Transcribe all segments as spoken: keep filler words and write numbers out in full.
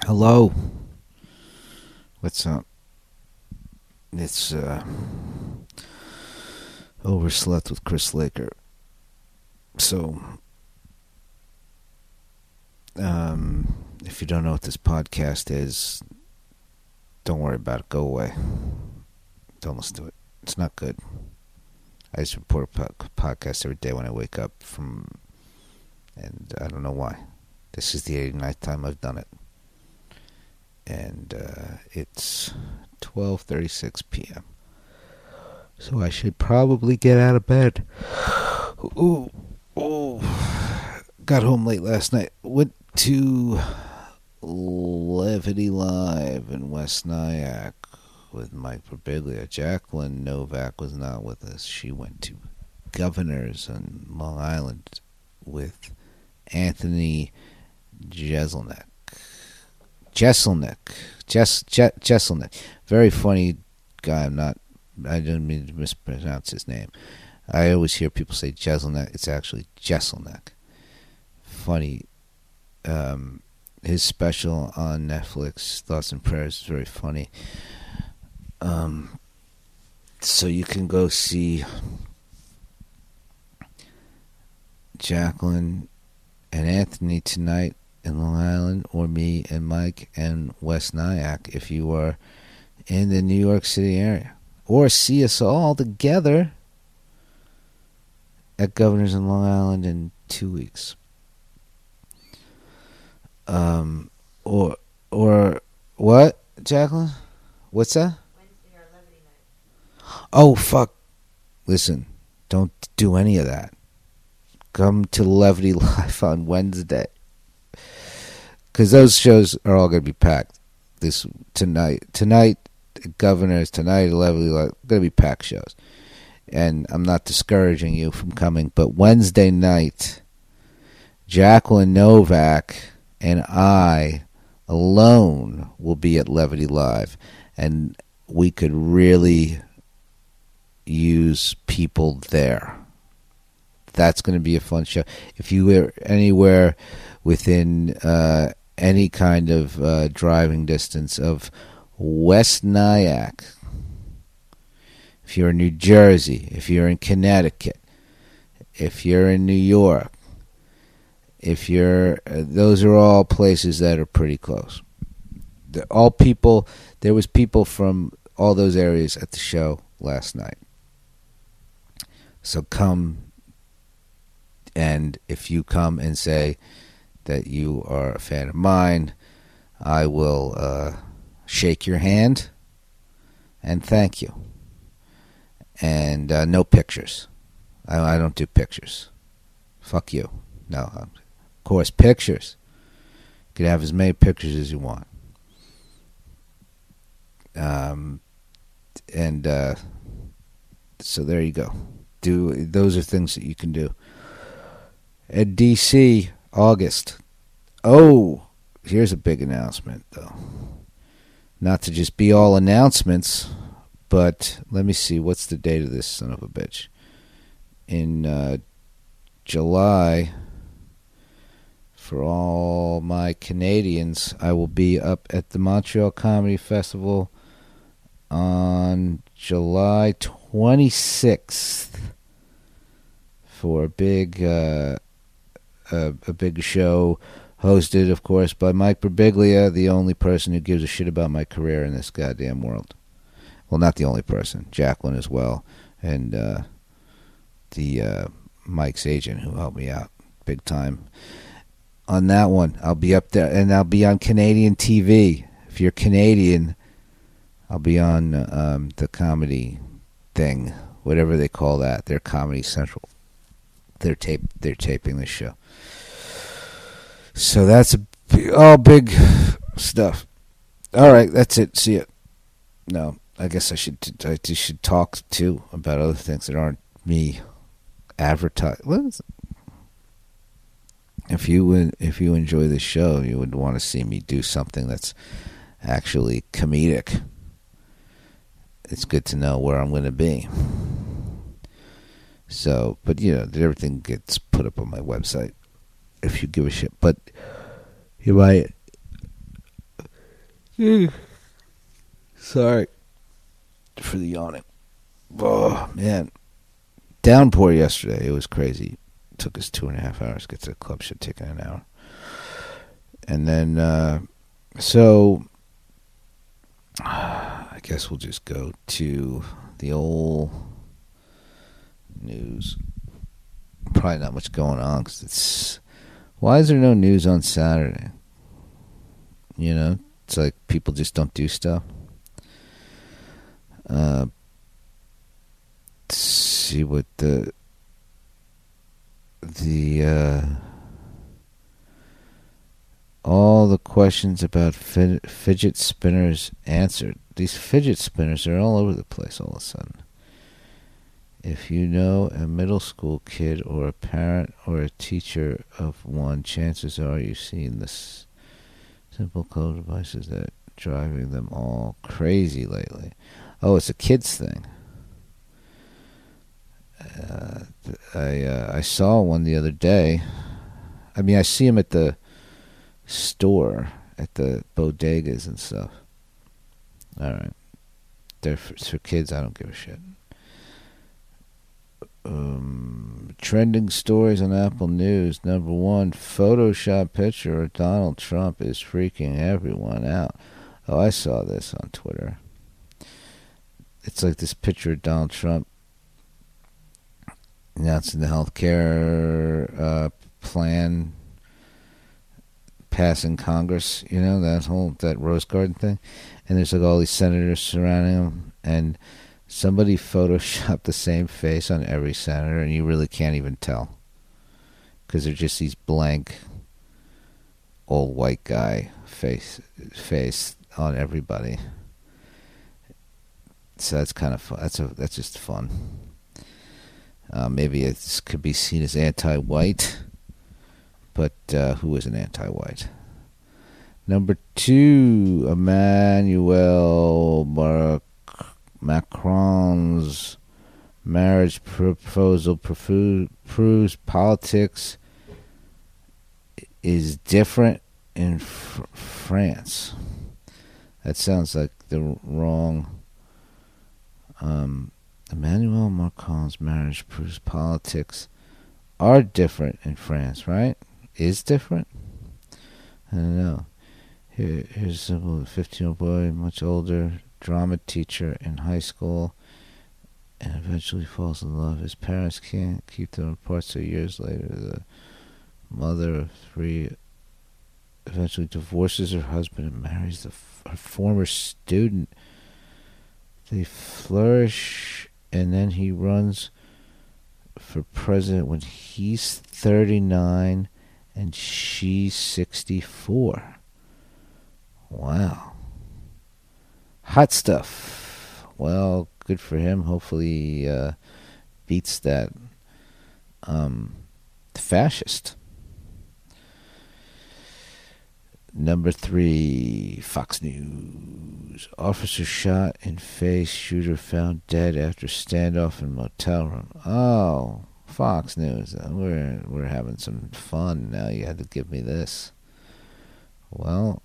Hello. What's up? It's uh, Overslept with Chris Laker. So, um, if you don't know what this podcast is, don't worry about it. Go away. Don't listen to it. It's not good. I just report a po- podcast every day when I wake up from, and I don't know why. This is the eighty-ninth time I've done it. And uh, it's twelve thirty-six p.m. So I should probably get out of bed. Ooh, ooh. Got home late last night. Went to Levity Live in West Nyack with Mike Birbiglia. Jacqueline Novak was not with us. She went to Governors on Long Island with Anthony Jeselnik. Jeselnik. Jes, Je, Jeselnik. Very funny guy. I'm not, I don't mean to mispronounce his name. I always hear people say Jeselnik. It's actually Jeselnik. Funny. Um, his special on Netflix, Thoughts and Prayers, is very funny. Um, so you can go see Jacqueline and Anthony tonight in Long Island, or me and Mike and West Nyack if you are in the New York City area. Or see us all together at Governors in Long Island in two weeks. Um, or, or, what, Jacqueline? What's that? Wednesday or Levity night. Oh, fuck. Listen, don't do any of that. Come to Levity Live on Wednesday. Because those shows are all going to be packed this tonight. Tonight, Governors, tonight, Levity Live, going to be packed shows. And I'm not discouraging you from coming, but Wednesday night, Jacqueline Novak and I alone will be at Levity Live. And we could really use people there. That's going to be a fun show. If you were anywhere within uh, any kind of uh, driving distance of West Nyack, if you're in New Jersey, if you're in Connecticut, if you're in New York, if you're, uh, those are all places that are pretty close. The, all people, there was people from all those areas at the show last night. So come. And if you come and say that you are a fan of mine, I will uh, shake your hand and thank you. And uh, no pictures. I, I don't do pictures. Fuck you. No. Of course, pictures. You can have as many pictures as you want. Um, and uh, so there you go. Do those are things that you can do. At D C, August. Oh, here's a big announcement, though. Not to just be all announcements, but let me see. What's the date of this son of a bitch? In uh, July, for all my Canadians, I will be up at the Montreal Comedy Festival on July twenty-sixth for a big... Uh, A, a big show hosted, of course, by Mike Birbiglia, the only person who gives a shit about my career in this goddamn world. Well, not the only person. Jacqueline as well. And uh, the uh, Mike's agent who helped me out big time. On that one, I'll be up there, and I'll be on Canadian T V. If you're Canadian, I'll be on um, the comedy thing, whatever they call that. They're Comedy Central. They're tape. They're taping this show. So that's a, all big stuff. All right, that's it. See ya. No, I guess I should I should talk too about other things that aren't me advertising. If you would, if you enjoy this show, you would want to see me do something that's actually comedic. It's good to know where I'm going to be. So, but you know, everything gets put up on my website if you give a shit. But you might Sorry for the yawning. Oh, man. Downpour yesterday. It was crazy. It took us two and a half hours to get to the club. Should have taken an hour. And then, uh, so, I guess we'll just go to the old news. Probably not much going on because it's. Why is there no news on Saturday? You know, it's like people just don't do stuff. Uh, let's see what the the uh, all the questions about fid- fidget spinners answered. These fidget spinners are all over the place all of a sudden. If you know a middle school kid or a parent or a teacher of one, chances are you've seen this simple code devices that are driving them all crazy lately. Oh, it's a kids thing. Uh, I uh, I saw one the other day. I mean, I see them at the store, at the bodegas and stuff. All right, they're for, for kids. I don't give a shit. Um, trending stories on Apple News. Number one, Photoshop picture of Donald Trump is freaking everyone out. Oh, I saw this on Twitter. It's like this picture of Donald Trump announcing the health care uh, plan passing Congress. You know, that whole, that Rose Garden thing. And there's like all these senators surrounding him, and somebody photoshopped the same face on every senator, and you really can't even tell. Because they're just these blank, old white guy face face on everybody. So that's kind of fun. That's, a, that's just fun. Uh, maybe it could be seen as anti-white, but uh, who isn't anti-white? Number two, Emmanuel Macron. Macron's marriage proposal proves politics is different in fr- France. That sounds like the wrong. Um, Emmanuel Macron's marriage proves politics are different in France, right? Is different? I don't know. Here, here's a fifteen-year-old boy, much older, drama teacher in high school, and eventually falls in love. His parents can't keep them apart, so years later the mother of three eventually divorces her husband and marries the, her former student. They flourish, and then he runs for president when he's thirty-nine and she's sixty-four. Wow. Hot stuff. Well, good for him. Hopefully he uh, beats that um, fascist. Number three, Fox News. Officer shot in face, shooter found dead after standoff in motel room. Oh, Fox News. We're, we're having some fun now. You had to give me this. Well,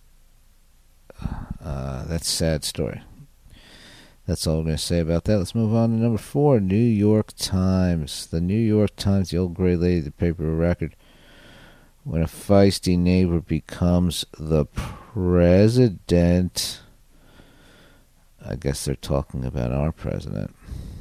Uh, that's a sad story. That's all I'm going to say about that. Let's move on to number four, New York Times. The New York Times, the old gray lady, the paper of record. When a feisty neighbor becomes the president, I guess they're talking about our president.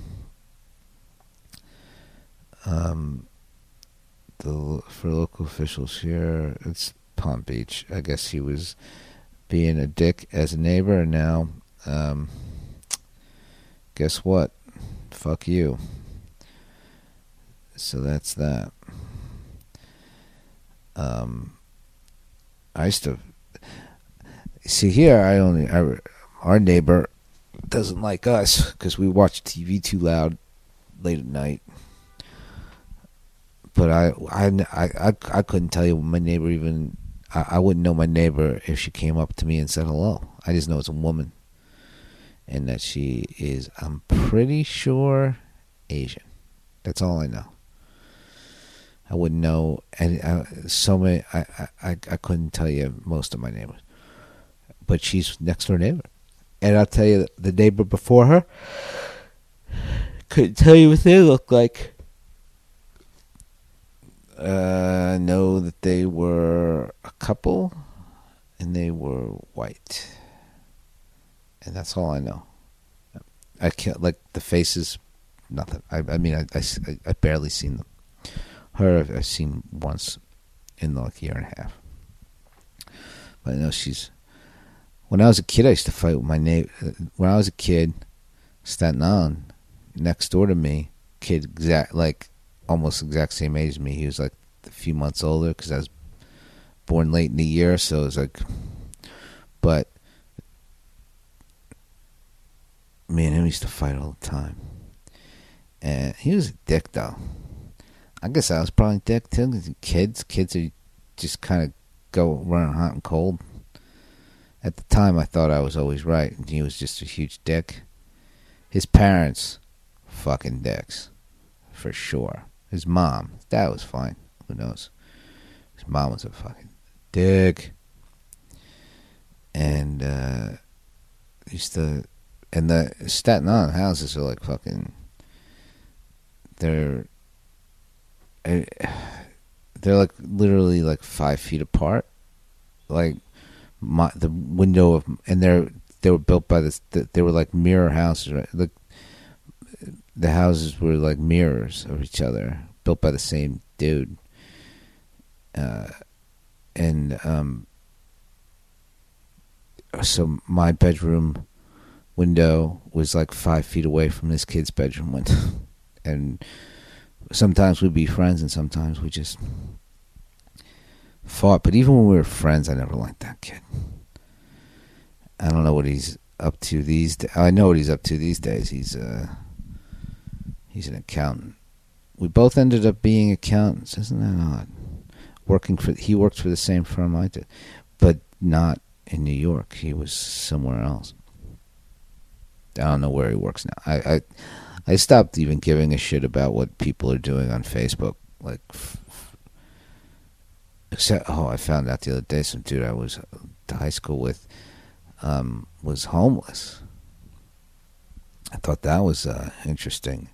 Um, the for local officials here, it's Palm Beach. I guess he was being a dick as a neighbor, and now, um, guess what? Fuck you. So that's that. Um, I used to see here. I only I, our neighbor doesn't like us because we watch T V too loud late at night. But I I I I couldn't tell you my neighbor even. I, I wouldn't know my neighbor if she came up to me and said hello. I just know it's a woman, and that she is, I'm pretty sure, Asian. That's all I know. I wouldn't know, and uh, so many. I, I I couldn't tell you most of my neighbors, but she's next door neighbor. And I'll tell you, the neighbor before her, couldn't tell you what they looked like. Uh, I know that they were a couple, and they were white. And that's all I know. I can't, like, the faces, nothing. I, I mean, I, I, I barely seen them. Her, I've seen once in, like, a year and a half. But I know she's... When I was a kid, I used to fight with my neighbor. When I was a kid, Staten Island, next door to me, kid exact, like, almost exact same age as me. He was, like, a few months older because I was born late in the year, so it was, like... But... Me and him used to fight all the time. And he was a dick, though. I guess I was probably a dick, too. Kids, kids are just kind of go running hot and cold. At the time, I thought I was always right, and he was just a huge dick. His parents, fucking dicks, for sure. His mom, his dad was fine. Who knows? His mom was a fucking dick. And, uh, used to... And the Staten Island houses are like fucking... They're... They're like literally like five feet apart. Like... My, the window of, and they're they were built by this. They were like mirror houses, right? Like the houses were like mirrors of each other, built by the same dude. Uh, and um, so my bedroom window was like five feet away from this kid's bedroom window, and sometimes we'd be friends, and sometimes we just fought. But even when we were friends, I never liked that kid. I don't know what he's up to these days. I know what he's up to these days. He's uh, he's an accountant. We both ended up being accountants. Isn't that odd? Working for he worked for the same firm I did, but not in New York. He was somewhere else. I don't know where he works now. I I, I stopped even giving a shit about what people are doing on Facebook. Like. Except, oh, I found out the other day some dude I was to high school with um, was homeless. I thought that was uh, interesting.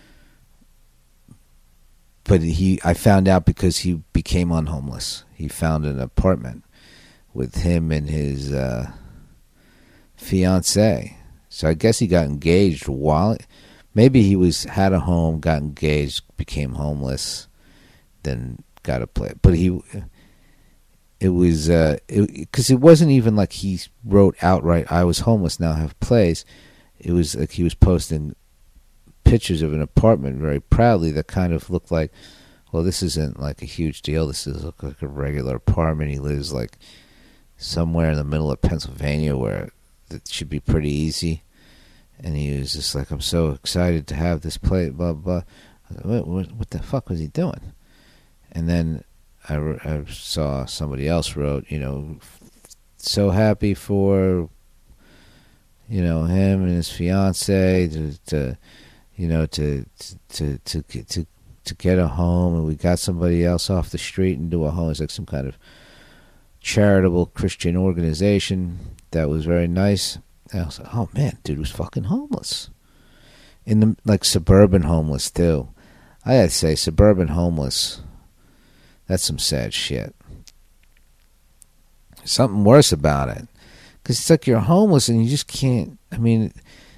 But he, I found out because he became unhomeless. He found an apartment with him and his uh, fiancée. So I guess he got engaged while, maybe he was had a home, got engaged, became homeless, then got a place. But he, it was, uh, because it, it wasn't even like he wrote outright, I was homeless, now I have a place. It was like he was posting pictures of an apartment very proudly that kind of looked like, well, this isn't like a huge deal. This is look like a regular apartment. He lives like somewhere in the middle of Pennsylvania where it should be pretty easy. And he was just like, I'm so excited to have this place, blah, blah. What, what, what the fuck was he doing? And then I, I saw somebody else wrote, you know, so happy for, you know, him and his fiance to, to you know, to to to to to to get a home, and we got somebody else off the street and do a home. It's like some kind of charitable Christian organization that was very nice. And I was like, oh man, dude was fucking homeless, in the like suburban homeless too. I gotta say, suburban homeless. That's some sad shit. Something worse about it. Because it's like you're homeless and you just can't, I mean,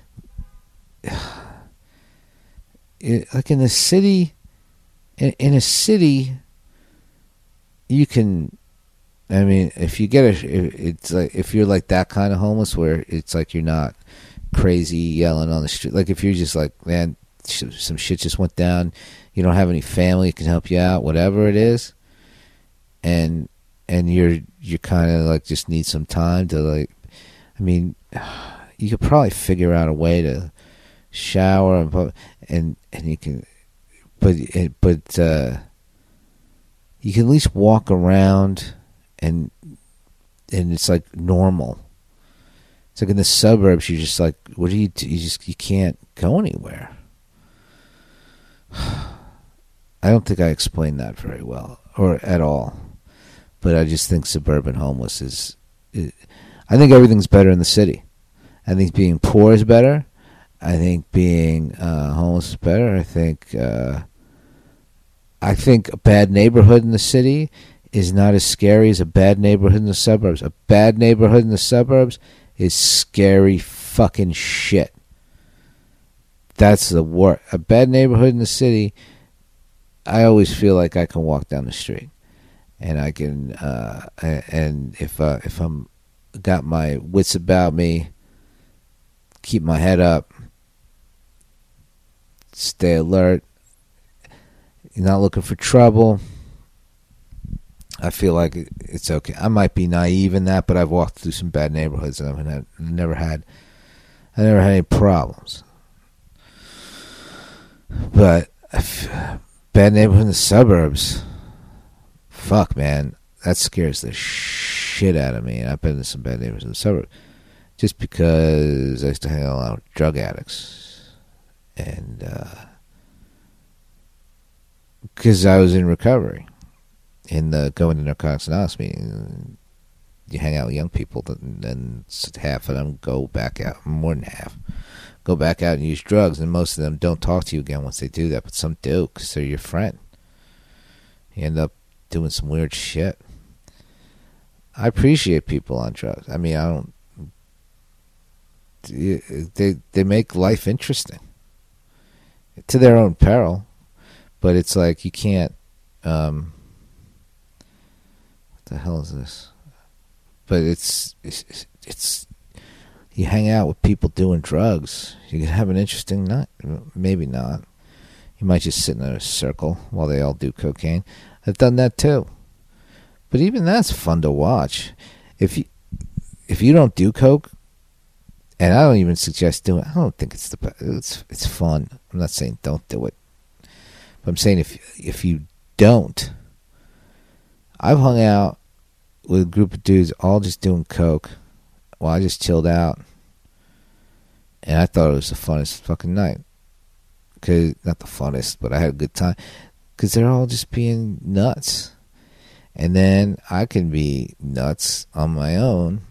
it, like in a city, in, in a city, you can, I mean, if you get a, it's like, if you're like that kind of homeless where it's like you're not crazy yelling on the street, like if you're just like, man, some shit just went down, you don't have any family that can help you out, whatever it is, and and you're you kind of like just need some time to like, I mean, you could probably figure out a way to shower and and and you can, but but uh, you can at least walk around and and it's like normal. It's like in the suburbs, you're just like, what do you do? You just you can't go anywhere. I don't think I explained that very well or at all. But I just think suburban homeless is, is I think everything's better in the city. I think being poor is better. I think being uh, homeless is better. I think uh, I think a bad neighborhood in the city is not as scary as a bad neighborhood in the suburbs. A bad neighborhood in the suburbs is scary fucking shit. That's the worst. A bad neighborhood in the city, I always feel like I can walk down the street, and I can, uh, and if uh, if I'm got my wits about me, keep my head up, stay alert. You're not looking for trouble. I feel like it's okay. I might be naive in that, but I've walked through some bad neighborhoods and I've had, never had, I never had any problems. But bad neighborhood in the suburbs, fuck, man, that scares the shit out of me. And I've been to some bad neighborhoods in the suburbs just because I used to hang out a lot with drug addicts, and because uh, I was in recovery. In the going to Narcotics Anonymous meeting, you hang out with young people, and then half of them go back out, more than half, go back out and use drugs, and most of them don't talk to you again once they do that, but some do, because they're your friend. You end up doing some weird shit. I appreciate people on drugs. I mean, I don't... They, they make life interesting. To their own peril, but it's like you can't... Um, the hell is this? But it's, it's it's you hang out with people doing drugs, you can have an interesting night. Maybe not. You might just sit in a circle while they all do cocaine. I've done that too. But even that's fun to watch. If you if you don't do coke, and I don't even suggest doing it, I don't think it's the it's it's fun. I'm not saying don't do it, but I'm saying if if you don't. I've hung out with a group of dudes all just doing coke while I just chilled out, and I thought it was the funnest fucking night. Cause not the funnest, but I had a good time because they're all just being nuts, and then I can be nuts on my own,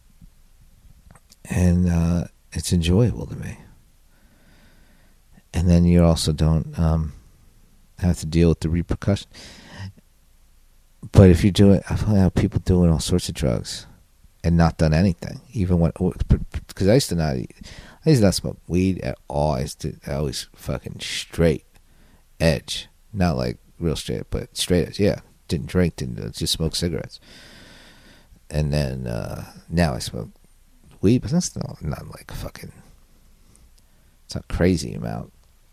and uh, it's enjoyable to me. And then you also don't um, have to deal with the repercussions. But if you're doing, I've had people doing all sorts of drugs and not done anything, even when, because I used to not, I used to not smoke weed at all. I used to, I always fucking straight edge, not like real straight, but straight edge. Yeah, didn't drink, didn't just smoke cigarettes. And then uh, now I smoke weed, but that's not, not like fucking, it's not crazy amount.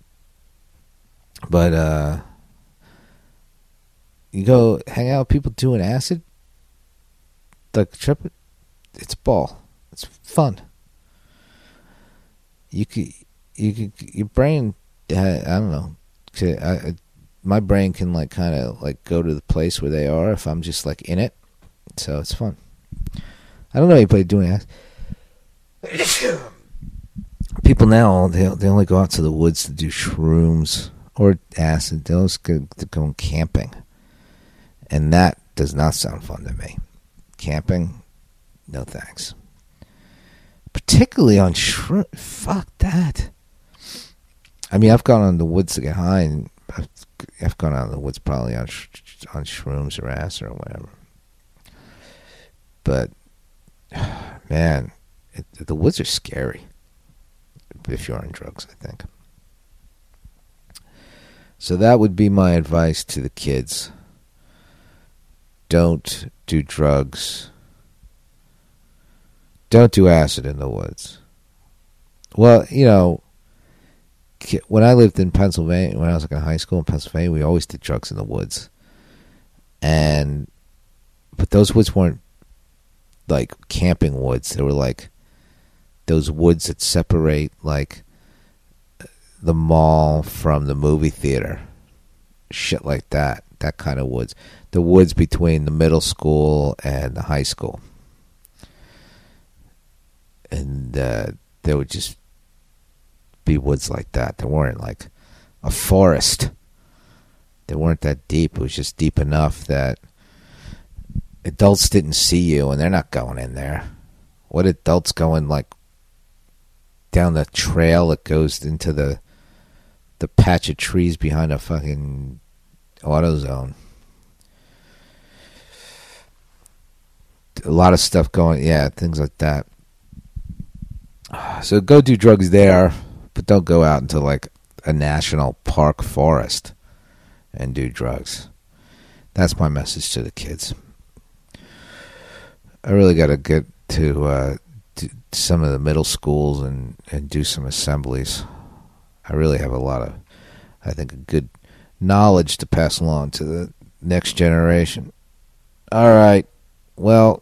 But uh. You go hang out with people doing acid, like trip, it's ball. It's fun. You could, you could, your brain, I don't know, I, my brain can like kind of like go to the place where they are if I'm just like in it, so it's fun. I don't know anybody doing acid. People now, they they only go out to the woods to do shrooms or acid. They always go, they're going camping. And that does not sound fun to me. Camping, no thanks. Particularly on shroom. Fuck that. I mean, I've gone on the woods to get high, and I've, I've gone out in the woods probably on sh- on shrooms or acid or whatever. But, man, it, the woods are scary if you're on drugs, I think. So that would be my advice to the kids. Don't do drugs. Don't do acid in the woods. Well, you know, when I lived in Pennsylvania, when I was like in high school in Pennsylvania, we always did drugs in the woods. And, but those woods weren't like camping woods. They were like those woods that separate like the mall from the movie theater. Shit like that. That kind of woods. The woods between the middle school and the high school. And uh, there would just be woods like that. They weren't like a forest. They weren't that deep. It was just deep enough that adults didn't see you, and they're not going in there. what adult's going like down the trail that goes into the the patch of trees behind a fucking AutoZone? A lot of stuff going, yeah, things like that. So go do drugs there, but don't go out into like a national park forest and do drugs. That's my message to the kids. I really got to get to, uh, to some of the middle schools and, and do some assemblies. I really have a lot of, I think, a good knowledge to pass along to the next generation. All right. Well,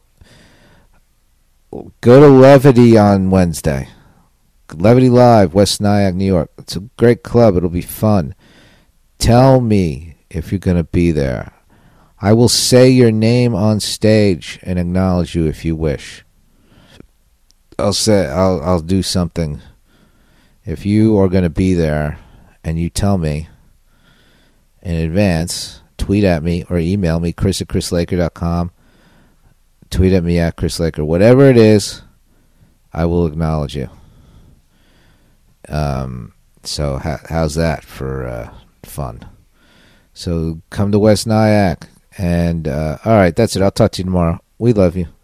go to Levity on Wednesday. Levity Live, West Nyack, New York. It's a great club. It'll be fun. Tell me if you're going to be there. I will say your name on stage and acknowledge you if you wish. I'll say I'll I'll do something. If you are going to be there and you tell me in advance, tweet at me or email me, chris at chris laker dot com. Tweet at me at Chris Laker. Whatever it is, I will acknowledge you. Um, so how, how's that for uh, fun? So come to West Nyack. And, uh, all right, that's it. I'll talk to you tomorrow. We love you.